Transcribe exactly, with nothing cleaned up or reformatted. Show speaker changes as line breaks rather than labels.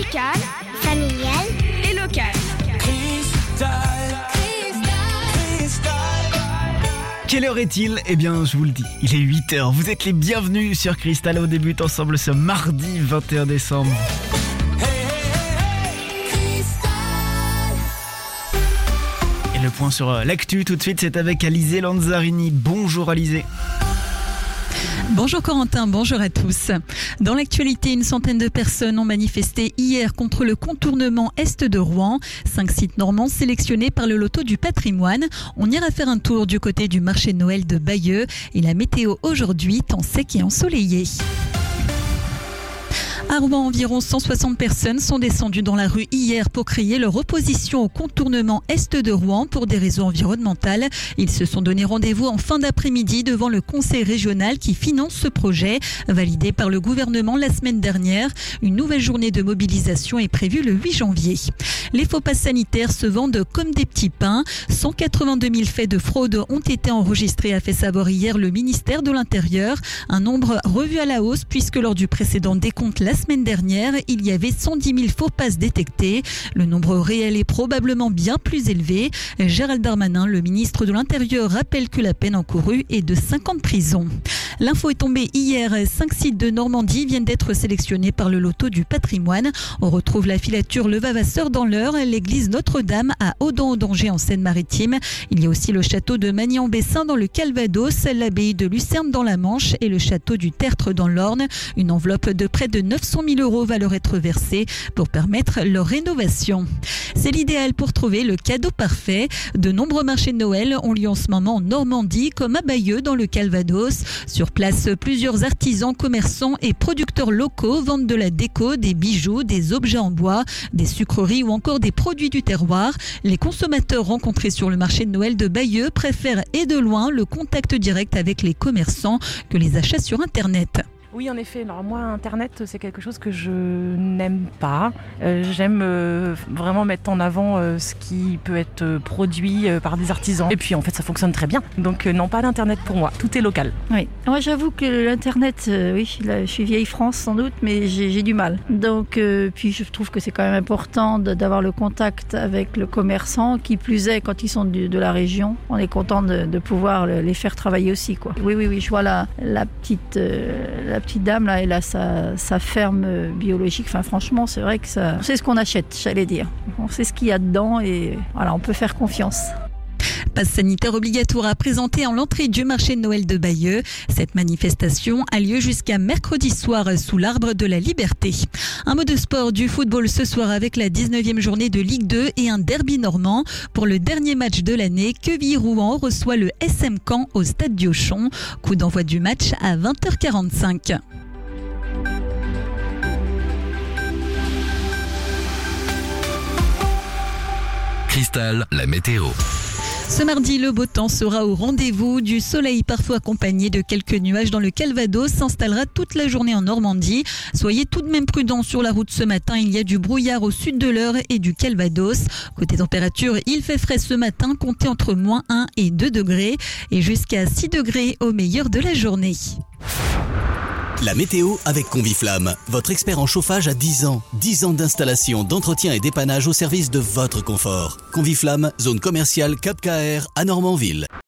Musical, familial et local.
Quelle heure est-il ? Eh bien, je vous le dis, il est huit heures. Vous êtes les bienvenus sur Cristal. On débute ensemble ce mardi vingt et un décembre. Et le point sur l'actu tout de suite, c'est avec Alizé Lanzarini. Bonjour Alizé.
Bonjour Corentin, bonjour à tous. Dans l'actualité, une centaine de personnes ont manifesté hier contre le contournement est de Rouen. Cinq sites normands sélectionnés par le loto du patrimoine. On ira faire un tour du côté du marché de Noël de Bayeux. Et la météo aujourd'hui, temps sec et ensoleillé. À Rouen, environ cent soixante personnes sont descendues dans la rue hier pour crier leur opposition au contournement est de Rouen pour des raisons environnementales. Ils se sont donné rendez-vous en fin d'après-midi devant le conseil régional qui finance ce projet, validé par le gouvernement la semaine dernière. Une nouvelle journée de mobilisation est prévue le huit janvier. Les faux passes sanitaires se vendent comme des petits pains. cent quatre-vingt-deux mille faits de fraude ont été enregistrés, a fait savoir hier le ministère de l'Intérieur. Un nombre revu à la hausse puisque lors du précédent décompte la semaine dernière, il y avait cent dix mille faux passes détectés. Le nombre réel est probablement bien plus élevé. Gérald Darmanin, le ministre de l'Intérieur, rappelle que la peine encourue est de cinq ans de prison. L'info est tombée hier. Cinq sites de Normandie viennent d'être sélectionnés par le loto du patrimoine. On retrouve la filature Le Vavasseur dans l'Eure, l'église Notre-Dame à Audun-au-Danger en Seine-Maritime. Il y a aussi le château de Magny-en-Bessin dans le Calvados, l'abbaye de Lucerne dans la Manche et le château du Tertre dans l'Orne. Une enveloppe de près de neuf cent mille euros va leur être versée pour permettre leur rénovation. C'est l'idéal pour trouver le cadeau parfait. De nombreux marchés de Noël ont lieu en ce moment en Normandie, comme à Bayeux dans le Calvados. Sur place, plusieurs artisans, commerçants et producteurs locaux vendent de la déco, des bijoux, des objets en bois, des sucreries ou encore des produits du terroir. Les consommateurs rencontrés sur le marché de Noël de Bayeux préfèrent et de loin le contact direct avec les commerçants que les achats sur Internet.
Oui, en effet. Alors moi, Internet, c'est quelque chose que je n'aime pas. Euh, j'aime euh, vraiment mettre en avant euh, ce qui peut être euh, produit euh, par des artisans. Et puis, en fait, ça fonctionne très bien. Donc, euh, non, pas d'Internet pour moi. Tout est local.
Oui. Moi, j'avoue que l'Internet, euh, oui, là, je suis vieille France sans doute, mais j'ai, j'ai du mal. Donc, euh, puis je trouve que c'est quand même important de, d'avoir le contact avec le commerçant. Qui plus est, quand ils sont de, de la région, on est content de, de pouvoir le, les faire travailler aussi, quoi. Oui, oui, oui. Je vois la, la petite... Euh, la petite dame là, elle a sa, sa ferme biologique. Enfin, franchement, c'est vrai que ça, on sait ce qu'on achète, j'allais dire. On sait ce qu'il y a dedans et voilà, on peut faire confiance.
Passe sanitaire obligatoire à présenter en l'entrée du marché de Noël de Bayeux. Cette manifestation a lieu jusqu'à mercredi soir sous l'arbre de la Liberté. Un mot de sport, du football ce soir avec la dix-neuvième journée de Ligue deux et un derby normand. Pour le dernier match de l'année, Quevilly-Rouen reçoit le S M Caen au stade Diochon. Coup d'envoi du match à vingt heures quarante-cinq.
Cristal, la météo.
Ce mardi, le beau temps sera au rendez-vous. Du soleil parfois accompagné de quelques nuages dans le Calvados s'installera toute la journée en Normandie. Soyez tout de même prudents sur la route ce matin. Il y a du brouillard au sud de l'Eure et du Calvados. Côté température, il fait frais ce matin, comptez entre moins un et deux degrés et jusqu'à six degrés au meilleur de la journée.
La météo avec Conviflamme, votre expert en chauffage à dix ans. dix ans d'installation, d'entretien et dépannage au service de votre confort. Conviflamme, zone commerciale Cap K R à Normanville.